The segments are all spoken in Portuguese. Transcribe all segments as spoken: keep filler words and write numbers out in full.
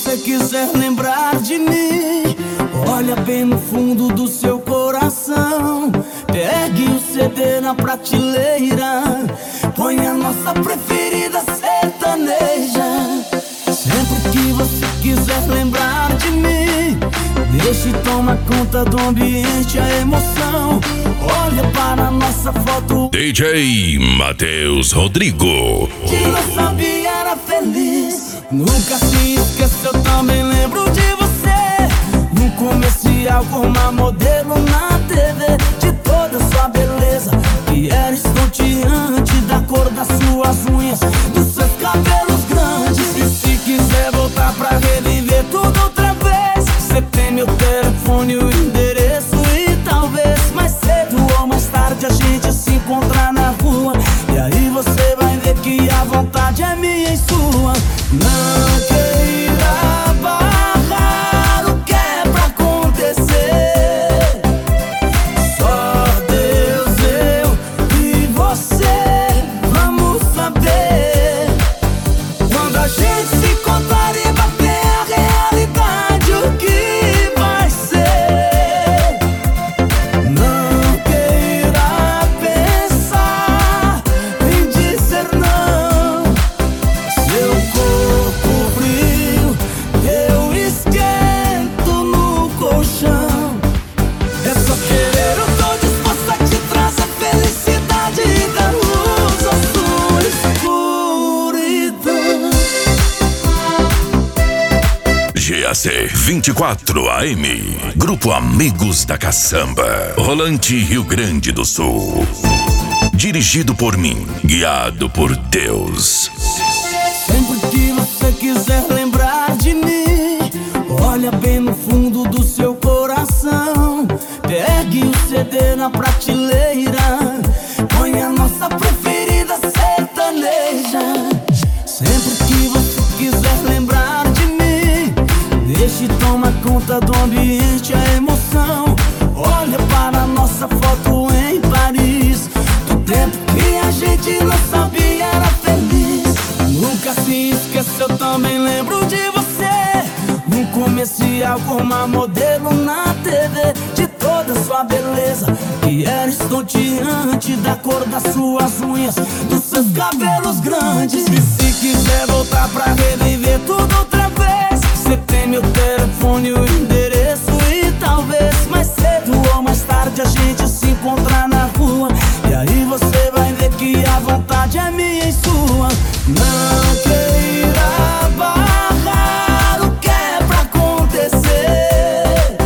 você quiser lembrar de mim, olha bem no fundo do seu coração. Pegue o C D na prateleira, põe a nossa preferida sertaneja. Sempre que você quiser lembrar de mim, deixe e toma conta do ambiente, a emoção. Olha para a nossa foto, D J Matheus Rodrigo. que não sabia era feliz. Nunca se esqueceu, também lembro de você. No comercial com uma modelo na T V, de toda sua beleza, que era estonteante, da cor das suas unhas, dos seus cabelos grandes. E se quiser voltar pra reviver tudo outra vez, você tem meu telefone, o endereço, e talvez mais cedo ou mais tarde a gente se encontrar na rua. E aí você vai ver que a vontade é minha e sua. Não queira barrar o que é pra acontecer. Só Deus, eu e você vamos saber. Quando a gente se encontrar e bater a realidade, o que vai ser. Não queira pensar em dizer não. Seu corpo frio, eu esquento no colchão. É só querer, eu tô disposto a te trazer felicidade e dar luz à sua escuridão. G A C vinte e quatro A M, Grupo Amigos da Caçamba, Rolante, Rio Grande do Sul. Dirigido por mim, guiado por Deus. Sempre que você quiser lembrar de mim, olha bem no fundo do seu coração. Pegue o C D na prateleira, põe a nossa preferida sertaneja. Sempre que você quiser lembrar de mim, deixe e toma conta do ambiente, a emoção. Olha para a nossa foto em Paris, do tempo que a gente não sabia era feliz. Nunca se esqueceu, também lembro de você. Num comercial com uma modelo na T V, de toda sua beleza, que era estonteante, da cor das suas unhas, dos seus cabelos grandes. E se quiser voltar pra reviver tudo outra vez, você tem meu telefone, o endereço, e talvez mais cedo ou mais tarde a gente se encontrar na rua. E aí você vai ver que a vontade é minha e sua. Não queira barrar o que é pra acontecer.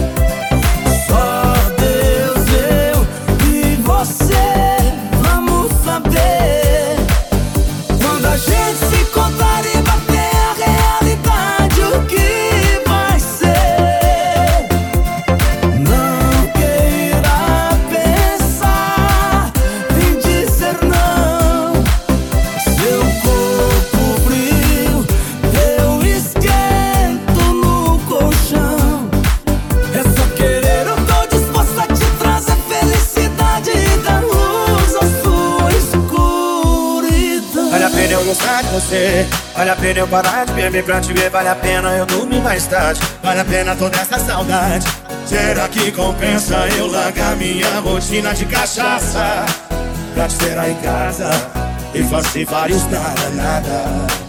Só Deus, eu e você vamos saber. Quando a gente se encontrar e bater a realidade, o que vai ser. Não queira pensar em dizer não. Seu corpo frio, eu esquento no colchão. É só querer, eu tô disposto a te trazer felicidade e dar luz à sua escuridão. Vale a pena eu gostar de você, vale a pena eu parar de beber pra te ver, vale a pena eu dormir mais tarde, vale a pena toda essa saudade. Será que compensa eu largar minha rotina de cachaça pra te ter aí em casa e fazer vários nada, nada?